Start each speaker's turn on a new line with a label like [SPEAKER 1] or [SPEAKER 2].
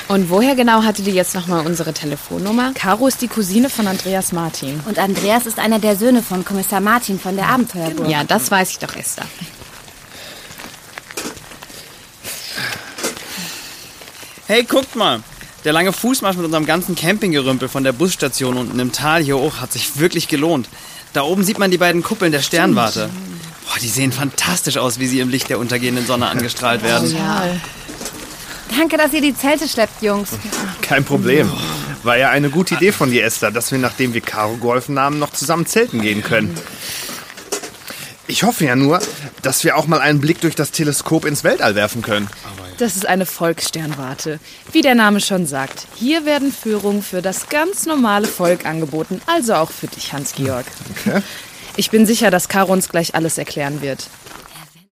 [SPEAKER 1] Und woher genau hatte die jetzt nochmal unsere Telefonnummer?
[SPEAKER 2] Caro ist die Cousine von Andreas Martin.
[SPEAKER 3] Und Andreas ist einer der Söhne von Kommissar Martin von der Abenteuerburg.
[SPEAKER 1] Ja, das weiß ich doch, Esther.
[SPEAKER 4] Hey, guckt mal. Der lange Fußmarsch mit unserem ganzen Campinggerümpel von der Busstation unten im Tal hier hoch hat sich wirklich gelohnt. Da oben sieht man die beiden Kuppeln der Sternwarte. Boah, die sehen fantastisch aus, wie sie im Licht der untergehenden Sonne angestrahlt werden.
[SPEAKER 1] Ja.
[SPEAKER 3] Danke, dass ihr die Zelte schleppt, Jungs.
[SPEAKER 5] Kein Problem. War ja eine gute Idee von dir, Esther, dass wir, nachdem wir Caro geholfen haben, noch zusammen zelten gehen können. Ich hoffe ja nur, dass wir auch mal einen Blick durch das Teleskop ins Weltall werfen können.
[SPEAKER 2] Das ist eine Volkssternwarte. Wie der Name schon sagt, hier werden Führungen für das ganz normale Volk angeboten. Also auch für dich, Hans-Georg.
[SPEAKER 5] Okay.
[SPEAKER 2] Ich bin sicher, dass Caro uns gleich alles erklären wird.